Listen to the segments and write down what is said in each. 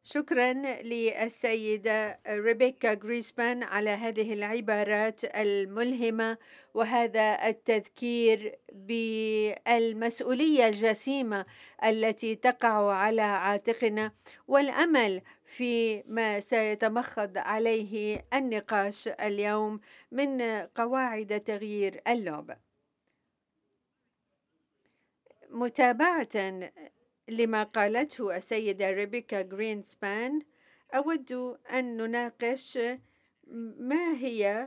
شكرا للسيدة ريبيكا غريسبان على هذه العبارات الملهمة وهذا التذكير بالمسؤولية الجسيمة التي تقع على عاتقنا والأمل فيما سيتمخض عليه النقاش اليوم من قواعد تغيير اللعبة. متابعة لما قالته السيدة ريبيكا غرينسبان، أود أن نناقش ما هي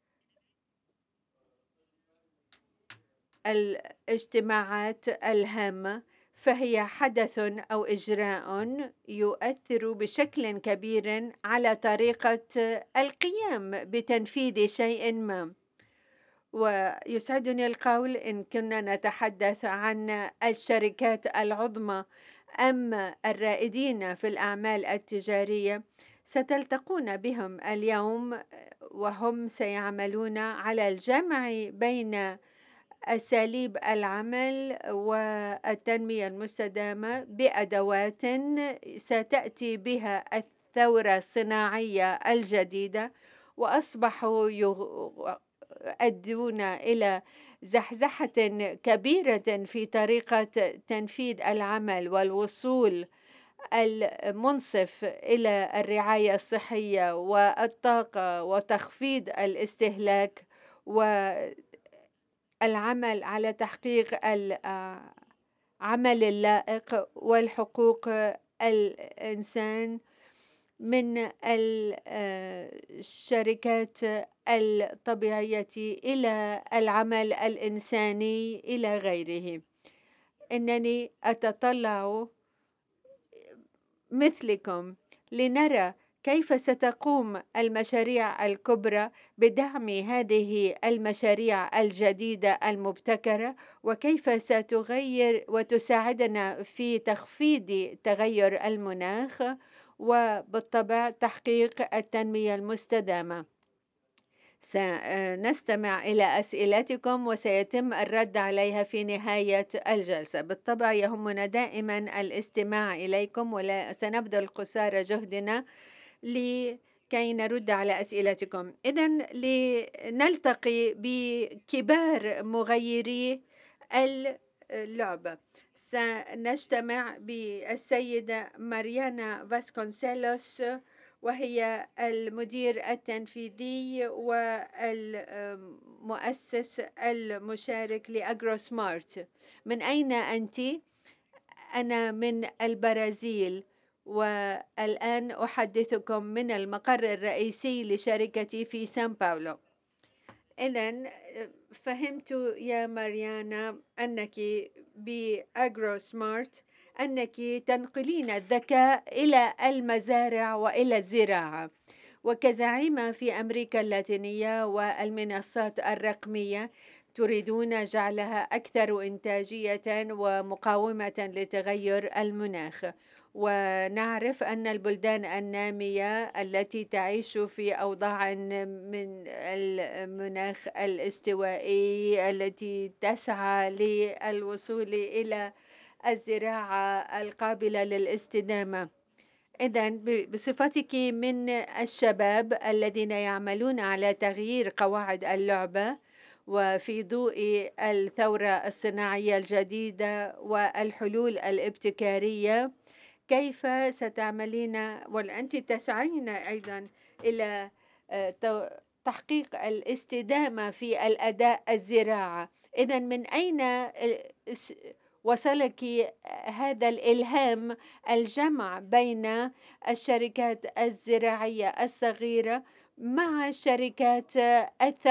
الاجتماعات الهامة، فهي حدث أو إجراء يؤثر بشكل كبير على طريقة القيام بتنفيذ شيء ما. ويسعدني القول إن كنا نتحدث عن الشركات العظمى أم الرائدين في الأعمال التجارية، ستلتقون بهم اليوم وهم سيعملون على الجمع بين أساليب العمل والتنمية المستدامة بأدوات ستأتي بها الثورة الصناعية الجديدة، وأصبحوا يؤدون إلى زحزحة كبيرة في طريقة تنفيذ العمل والوصول المنصف إلى الرعاية الصحية والطاقة وتخفيض الاستهلاك والعمل على تحقيق العمل اللائق والحقوق الإنسان من الشركات الطبيعية إلى العمل الإنساني إلى غيره. إنني أتطلع مثلكم لنرى كيف ستقوم المشاريع الكبرى بدعم هذه المشاريع الجديدة المبتكرة، وكيف ستغير وتساعدنا في تخفيض تغير المناخ وبالطبع تحقيق التنمية المستدامة. سنستمع إلى أسئلتكم وسيتم الرد عليها في نهاية الجلسة. بالطبع يهمنا دائما الاستماع إليكم وسنبذل قصارى جهدنا لكي نرد على أسئلتكم. إذن لنلتقي بكبار مغيري اللعبة. سنجتمع بالسيدة ماريانا فاسكونسيلوس، وهي المدير التنفيذي والمؤسس المشارك لأجرو سمارت. من أين أنت؟ أنا من البرازيل، والآن أحدثكم من المقر الرئيسي لشركتي في سان باولو. إذن فهمت يا ماريانا أنك بأجرو سمارت أنك تنقلين الذكاء إلى المزارع وإلى الزراعة، وكزعيمة في أمريكا اللاتينية والمنصات الرقمية تريدون جعلها أكثر إنتاجية ومقاومة لتغير المناخ. ونعرف أن البلدان النامية التي تعيش في أوضاع من المناخ الاستوائي التي تسعى للوصول إلى الزراعة القابلة للاستدامة. إذن بصفتك من الشباب الذين يعملون على تغيير قواعد اللعبة وفي ضوء الثورة الصناعية الجديدة والحلول الابتكارية، كيف ستعملين وأنت تسعين أيضا إلى تحقيق الاستدامة في الأداء الزراعة؟ إذن من أين وصلك هذا الإلهام الجمع بين الشركات الزراعية الصغيرة مع الشركات